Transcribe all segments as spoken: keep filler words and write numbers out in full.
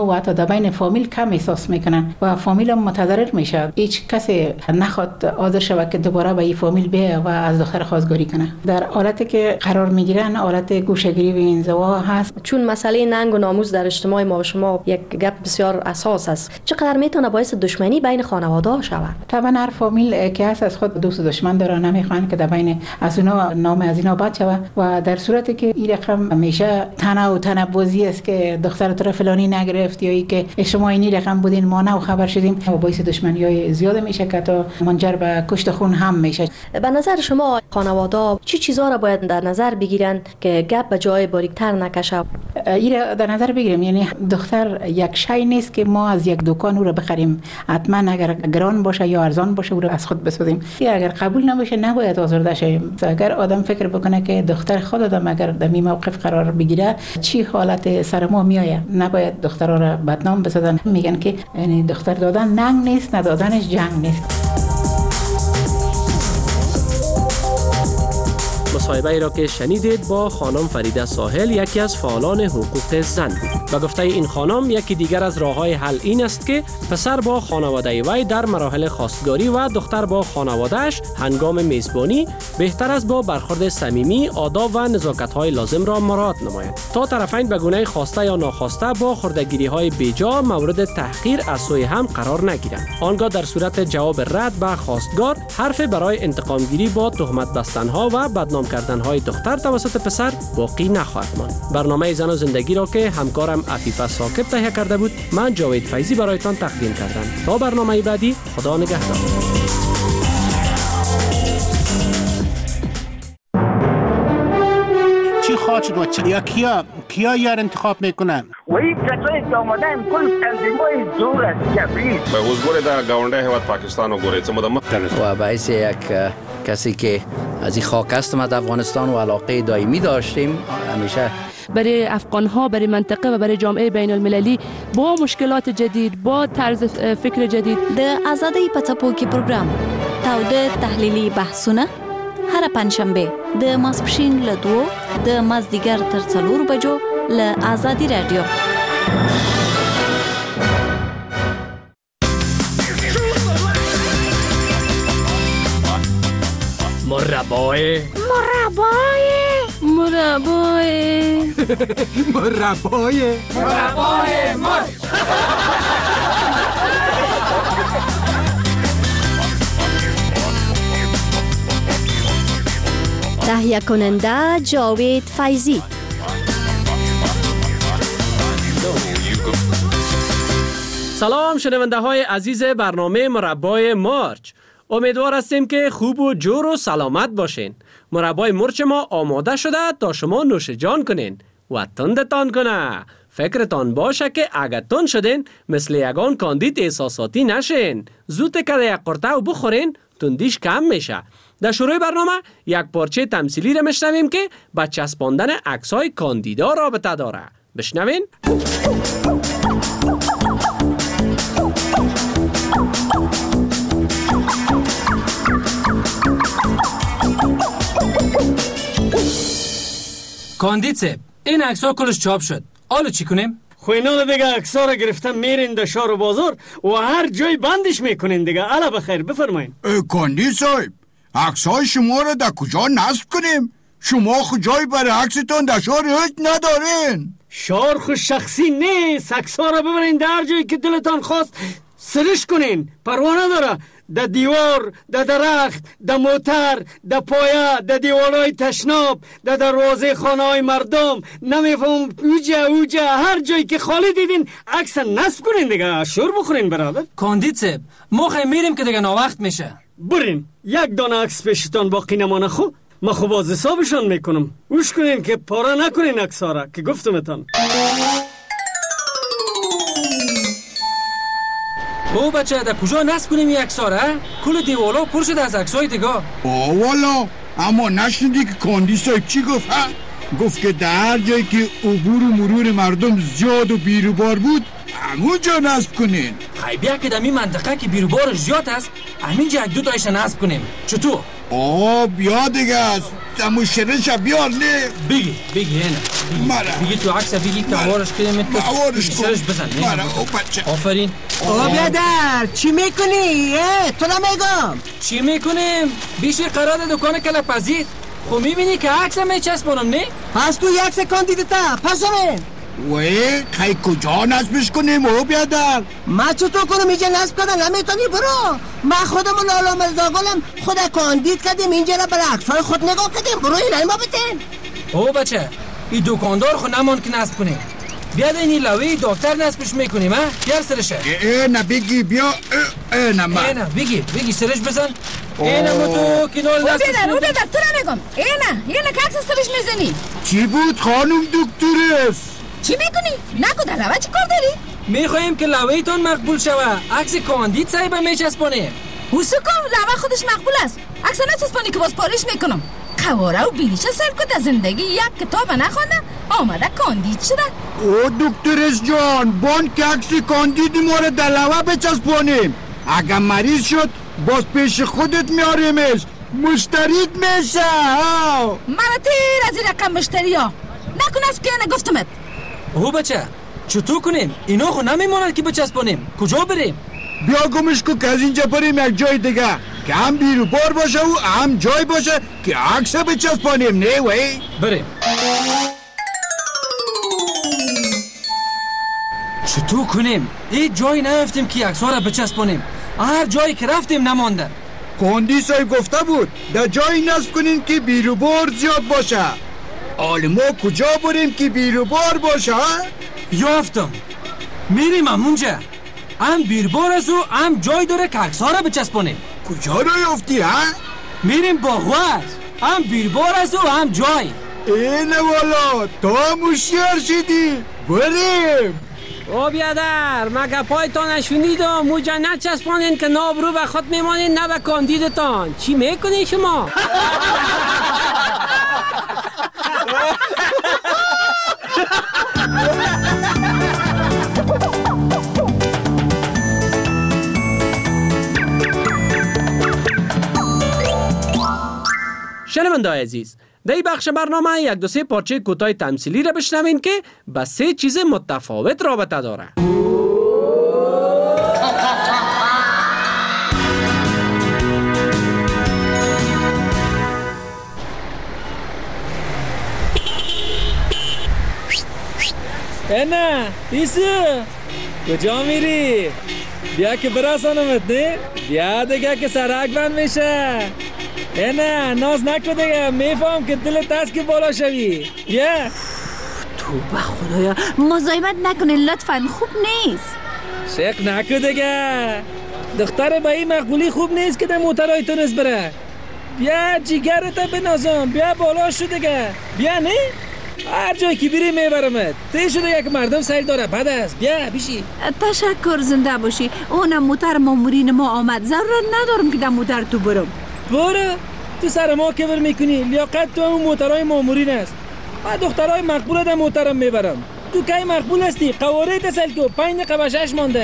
و حتی در بین فامیل کم احساس میکنن و فامیل هم متضرر میشه. هیچ کسی نخواد حاضر شود که دوباره به این فامیل بیه و از دختر خواستگاری کنه. در حالتی که قرار میگیرن حالت گوشه‌گیری و انزوا هست. چون مسئله ننگ و ناموس در اجتماع ما و شما یک گپ بسیار اساس است، چقدر میتونه باعث دشمنی بین خانواده شود؟ طبعا هر فامیل که هست از خود دوست و دشمن داره، نمیخوان که در بین از اونا نام از اینا بد شود و در صورتی که این رقم همیشه تنه و تنبوزی است که دختر تو فلانی نگرفت یا ای که شما این رقم بودین ما نه خبر شدیم و باعث دشمنی‌های زیاد میشه که تا منجر به کشت خون هم میشه. به نظر شما خانواده چی چیزا را باید در نظر بگیرن که گپ به جای باریک‌تر نکشه؟ این در نظر بگیریم، یعنی دختر یک شی نیست که ما از یک دکان او را بخریم، حتما اگر گران باشه یا ارزان باشه او را از خود بسازیم. اگر قبول نباشه نباید آزرده شیم. اگر آدم فکر بکنه که دختر خود آدم اگر در این موقف قرار بگیره چی حالت سر ما میآید، نباید دخترها را بدنام بسازن. میگن که یعنی دختر دادن ننگ نیست، ندادنش جنگ نیست. مصاحبه ای را که شنیدید با خانم فریده ساحل، یکی از فعالان حقوق زن بود. و گفته این خانم یکی دیگر از راه‌های حل این است که پسر با خانواده وی در مراحل خواستگاری و دختر با خانواده‌اش هنگام میزبانی بهتر است با برخورد صمیمی آداب و نزاکت‌های لازم را مراعات نماید تا طرفین به گونه خواسته یا ناخواسته با خردگیری‌های بیجا مورد تحقیر از سوی هم قرار نگیرند. آنگاه در صورت جواب رد به خواستگار حرف برای انتقام گیری با تهمت بستن‌ها و بدنام کردن‌های دختر توسط پسر باقی نخواهد ماند. برنامه زن و زندگی را که همکارم عفیفه ثاقب تهیه کرده بود، من جاوید فیضی برایتان تقدیم کردم. تا برنامه بعدی، خدا نگهدار. چی خواهد شد و چی؟ یا کیا کیا یار انتخاب میکنن؟ و این کسایی که آمدن کل تنظیمای زور است کبریت به حضور در گاونده حوات پاکستان و گوریت مدام و باعث یک کسی که از این خاک است ما در افغانستان و علاقه دائمی داشتیم همیشه برای افغان‌ها، برای منطقه و برای جامعه بین المللی با مشکلات جدید، با طرز فکر جدید. د آزادۍ په څپو کې پروګرام تاوده تحلیلي بحثونه هر پنځشنبه د ماسپښین له دوو د مازدیګر تر څلورو بجو له آزادي رادیو. مربای مربای مربای مربای مربای مرد. تهیه کننده جاوید فیضی. سلام شنونده های عزیز برنامه مربای مرچ. امیدوار هستیم که خوب و جور و سلامت باشین. مربای مرچ ما آماده شده تا شما نوش جان کنین و تندتان کنه. فکرتان باشه که اگه تند شدین مثل یگان کاندید احساساتی نشین. زود که یک قرطه و بخورین تندیش کم میشه. در شروع برنامه یک پارچه تمثیلی را میشنویم که با چسباندن عکس‌های کاندیدا رابطه داره. بشنوین. کاندید صاحب، این عکس‌ها کلش چاپ شد. حالا چی کنیم؟ خو اینا دیگه عکس‌ها را گرفتن میرین در شهر و بازار و هر جای بندش میکنین دیگه. الا بخیر بفرمایین. کاندید صاحب، عکس‌های شما را در کجا نصب کنیم؟ شما خود جای برای عکستان در شهر هیچ ندارین. شهر خود شخصی نیست. عکس‌ها را ببرین در هر جایی که دلتان خواست سرش کنین، پروا نداره. در دیوار، در درخت، در موتر، در پایه، در دیوارهای تشناب، در دروازه خانه‌های مردم، نمیفهم اوجه اوجه هر جایی که خالی دیدین عکس نصب کنین دیگه. شور بخورین برادر. کاندید صاحب، ما خیلی میریم که دیگه ناوقت میشه. برین. یک دانه عکس پیشتان باقی نمانه خو ما خو باز حسابشان میکنم. اوش کنین که پاره نکنین عکس‌ها را که گفتمتان. او بچه در کجا نصب کنیم این عکس‌ها را؟ کل دیوالا پر شده از عکس‌های دیگه. آه والا، اما نشنیدی که کاندید صاحب چی گفت؟ گفت که در هر جایی که عبور و مرور مردم زیاد و بیروبار بود همونجا نصب کنین. خیلی بیا که در این منطقه که بیروبار زیاد است همینجا یک دو تایش نصب کنیم. چطور؟ آه بیا دیگه است تمو شرش بیار نه بگی بگی اینه مرا بگی تو عکس بگی که وارش کنیم تو وارش کن شرش بزن مرا او بچه آفرین آقا بیادر چی میکنی؟ تو نمیگم چی میکنیم؟ بیشی قرار دکان کلپزید خب میبینی که عکس میچسبونم نه؟ پس تو یک سکان دیده تا پس همین وی خیلی کجا نصبش کنیم او بیادر ما چطور کنم اینجا نصب کردن نمیتونی برو ما خودمون لالا مرزا گلم خود کاندید کردیم اینجا را برای عکسای خود نگاه کردیم برو این ما بتین او بچه این دکاندار خود نمان که نصب کنیم بیاد اینی لوی دکتر نصبش میکنیم ها بیار سرشه اینه بگی بیا اینه ما اینه بگی بگی سرش بزن اینه ما تو کنال نصبش او بیادر او بیادر تو نمیگم اینه اینه که عکس سرش میزنی چی بود خانم دکترس چی میکنی؟ نکو در لوه چی کار داری؟ میخوایم که لوهیتون مقبول شوه عکس کاندید صاحبه میچسبونه حسوکو لوه خودش مقبول است عکس نچسبانی که باز پاریش میکنم قواره و بیلیش سر کده زندگی یک کتاب نخونده آمده کاندید شده او دکترس جان بان که عکس کاندید ما رو در لوه بچسبانیم اگر مریض شد باز پیش خودت میاریمش مشتریت میشه مرا تیر از این رقم مشتری ها نکن از که نگفتمت او بچه چطور کنیم؟ اینا خو نمیماند که بچسبانیم کجا بریم؟ بیا گمش کو که از اینجا بریم یک جای دیگه که هم بیرو بار باشه و هم جای باشه که عکس بچسبانیم نه وی بریم چطور کنیم؟ این جای نرفتیم که عکس ها را بچسبانیم هر جایی که رفتیم نمانده کاندی صاحب گفته بود در جایی نصب کنیم که بیرو بار زیاد باشه حال ما کجا بریم که بیرو بار باشه یافتم میریم همونجا هم بیربار از او هم جای داره که عکس ها را بچسبانیم کجا رو یافتی ها؟ میریم باغوار هم بیربار از او هم جای اینه والا تو هم هوشیار شدی بریم او بیادر مگه پایتان نشونید و موجا نچسبانین که نابرو به خود میمانین نه به کاندیدتان چی میکنین شما؟ شنونده‌های عزیز در این بخش برنامه یک دو سه پارچه کوتاه تمثیلی را بشنوین که با سه چیز متفاوت رابطه داره. نه ایسو کجا میری؟ بیا که براسانمت نه؟ بیا دیگه که سرک بند میشه نه ناز نکن دیگه میفهم که دلت هست که بالا شوی بیا تو به خدایا مزاحمت نکنی لطفا خوب نیست شک نکن دیگه دختر به این مقبولی خوب نیست که در موترهای تونست بره بیا جیگرتا بنازم بیا بالا شو دیگه بیا نه؟ هر جایی که بیری میبرمت تی شده یک مردم سیر داره بد است بیا بیشی تشکر زنده باشی اونم موتر مامورین ما آمد ضرورت ندارم که در موتر تو برم برو تو سر ما کبر میکنی لیاقت تو همون موترهای مامورین است من دخترهای مقبول در موترم میبرم تو کی مقبول هستی قواره تسل کو پنج دقیقه به شش مانده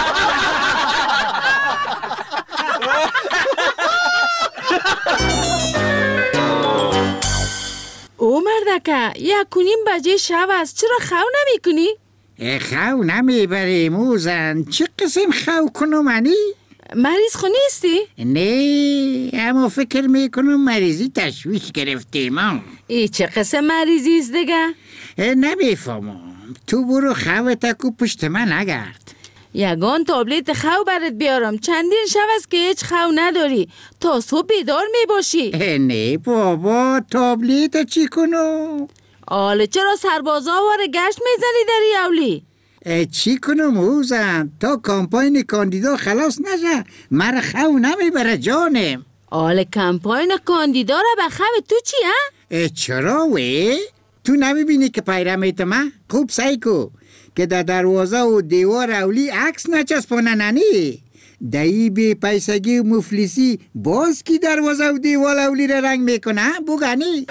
او مردکه یک کنیم بجه شب است چرا خو نمی کنی؟ خو نمی بریم اوزن چه قسم خو کنم انی؟ مریض خو نیستی؟ نه اما فکر میکنم مریضی تشویش گرفتیم ای چه قسم مریضی است دیگه؟ نمیفهمم تو برو خو تکو پشت من نگرد یگان تابلت خو برات بیارم چندین شب است که هیچ خو نداری تا صبح بیدار می باشی نه بابا تابلت چی کنم؟ آله چرا سربازا واره گشت میزنی داری اولی؟ چی کنم اوزن تا کامپاین کاندیدا خلاص نشه مرا خو نمیبره جانم آله کامپاین کاندیدا را به خو تو چی ها؟ چرا وی؟ تو نمیبینی که پیرمیت من؟ خوب سعی کو که در دروازه و دیوار اولی عکس نچسبانه ننی دایی بی پیسگی و مفلسی باز کی دروازه و دیوار اولی را رنگ میکنه بگنی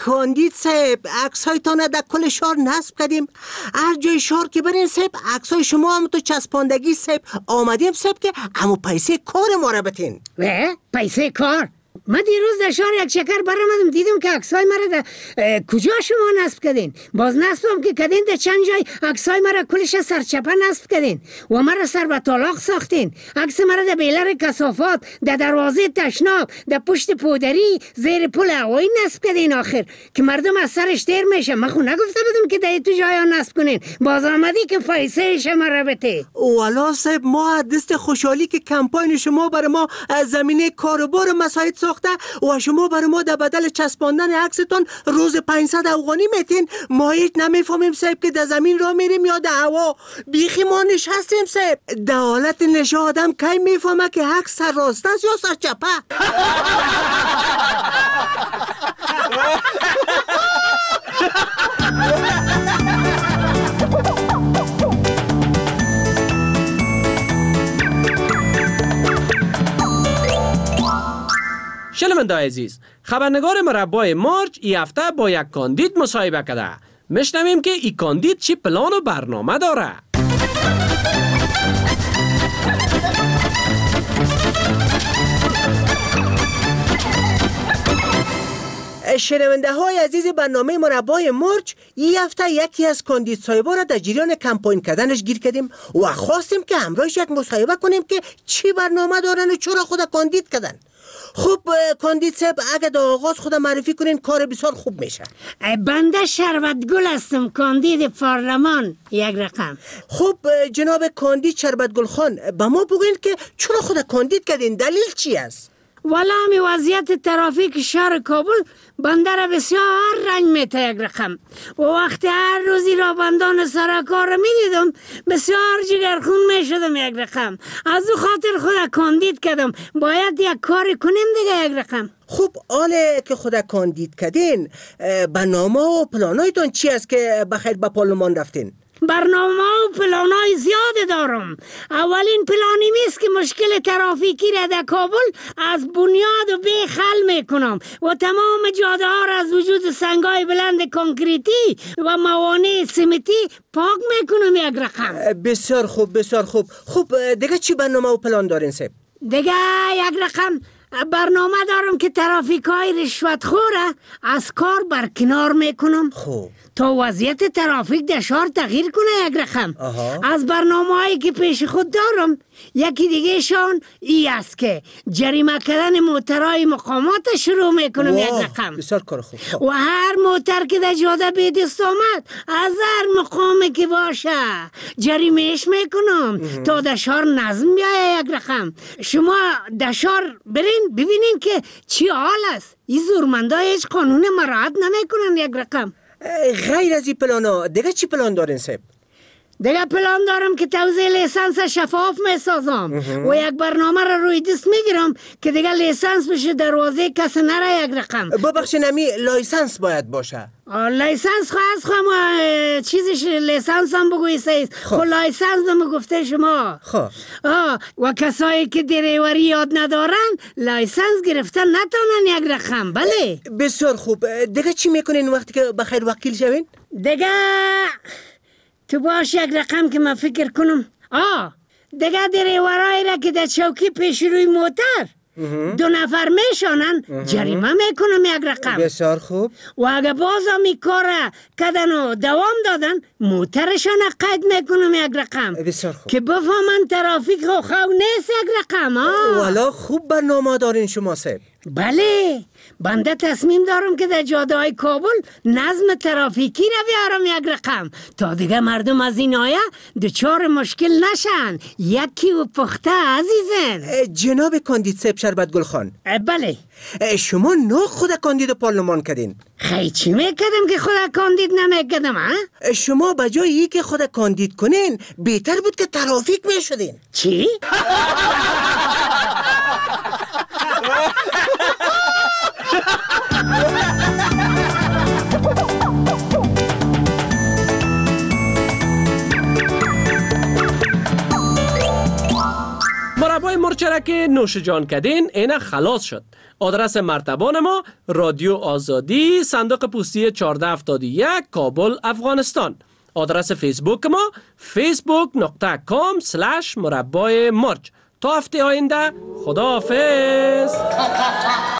کاندید صاحب عکس های تانه در کل شهر نصب کردیم. هر جای شهر که برین صاحب عکس های شما هم تو چسباندگی صاحب آمدیم صاحب که همو پیسه کار ما را بتین. و پیسه کار؟ من دیروز در شهر یک شکر برآمدم دیدم که عکسای مرا در کجا شما نصب کردین؟ باز نصبم که کردین در چند جای عکسای مرا کلش سرچپه نصب کردین و مرا سر به طلاق ساختین. عکس مرا در بیلر کثافات، در دروازه تشناب، در پشت پودری، زیر پل هوایی نصب کردین آخر که مردم از سرش تیر میشه. من خو نگفته بودم که در تو جایا نصب کنین. باز آمدی که پیسه شما را بته. والا صاحب ما دست خوشحالی که کمپاین شما برای ما زمینه کاروبار مساعد ساخته و شما برای ما در بدل چسباندن عکستون روز پانصد افغانی میتین. ما هیچ نمیفهمیم صاحب که در زمین را میریم یا در هوا. بیخی ما نشستیم صاحب. در حالت نشه آدم کی میفهمه که عکس سر راست است یا سر چپه. شنونده‌های عزیز، خبرنگار مربع مارچ این هفته با یک کاندید مصاحبه کرده. میشنویم که این کاندید چی پلان و برنامه داره. شنونده های عزیز برنامه مربع مارچ، این هفته یکی از کاندید صاحبا را در جریان کمپاین کردنش گیر کردیم و خواستیم که همراهش یک مصاحبه کنیم که چی برنامه دارن و چرا خود کاندید کردن. خب کاندید صاحب اگه در آغاز خود معرفی کنین کار بسیار خوب میشه. بنده شربتگل هستم، کاندید پارلمان یک رقم. خب جناب کاندید شربتگل خان، به ما بگوین که چرا خود کاندید کردین؟ دلیل چی است؟ والا همی وضعیت ترافیک شهر کابل بنده را بسیار رنج میته یک رقم و وقتی هر روزی را بندان سرکار را میدیدم بسیار جگرخون میشدم یک رقم. از او خاطر خود کاندید کردم باید یک کاری کنیم دیگه یک رقم. خب حاله که خود کاندید کردین برنامه و پلانایتون چی است که بخیر به پارلمان رفتین؟ برنامه و پلانای زیاده دارم. اولین پلانی میست که مشکل ترافیکی را در کابل از بنیاد و بیخ حل میکنم و تمام جاده ها را از وجود سنگای بلند کنکریتی و موانع سمنتی پاک میکنم یک رقم. بسیار خوب بسیار خوب. خب دیگه چی برنامه و پلان دارین صاحب؟ دیگه یک رقم برنامه دارم که ترافیک های رشوت خوره از کار برکنار میکنم. خوب تا وضعیت ترافیک در شهر تغییر کنه یک رقم. از برنامه هایی که پیش خود دارم یکی دیگه شان ای است که جریمه کردن موترهای مقامات شروع میکنم یک رقم. بسیار کار خوب. و هر موتر که در جاده به دست آمد از هر مقامی که باشه جریمهش میکنم تا در شهر نظم بیایه یک رقم. شما در شهر برین ببینین که چی حال است. این زورمنده هیچ قانون مراعات نمیکنن یک رقم. غیر از این پلانا دیگه چی پلان دارین صاحب؟ دیگه پلان دارم که توزیع لیسانس شفاف میسازم و یک برنامه را روی دست میگیرم که دیگه لیسانس بشه دروازه کسی نره یک رقم. ببخشین امی لایسنس باید باشه. لایسنس خواست خواهم چیزش لیسانس هم بگوی سیست. خب لایسنس هم گفته شما. خب و کسایی که دریوری یاد ندارن لایسنس گرفتن نتونن یک رقم. بله بسیار خوب. دیگه چی میکنین وقتی که بخیر وکیل شوین؟ دیگه تو باش یک رقم که من فکر کنم. آه دیگه دریورایی را که در چوکی پیش روی موتر دو نفر میشانن جریمه میکنم یک رقم. بسیار خوب. و اگه باز هم این کار کردن و دوام دادن موترشان قید میکنم یک رقم. بسیار خوب. که بفهمن ترافیک خو خو نیست یک رقم. والا خوب برنامه دارین شما صاحب. بله بنده تصمیم دارم که در جاده های کابل نظم ترافیکی را بیارم یک رقم تا دیگه مردم از این آیه دچار مشکل نشن. یکی و پخته عزیزن. جناب کاندید صاحب شربتگل خان، بله شما نه خود کاندید پارلمان کردین. خیلی چی میکردم که خود کاندید نمیکردم ها؟ شما بجای ای که خود کاندید کنین بهتر بود که ترافیک میشدین. چی؟ مربع مارچ را که نوش جان کدین اینا خلاص شد. آدرس مرتبان ما رادیو آزادی، صندوق پستی چهارده هفتاد و یک، کابل، افغانستان. آدرس فیسبوک ما فیسبوک نقطه کام سلش مربع مرج. تا هفته آینده خداحافظ.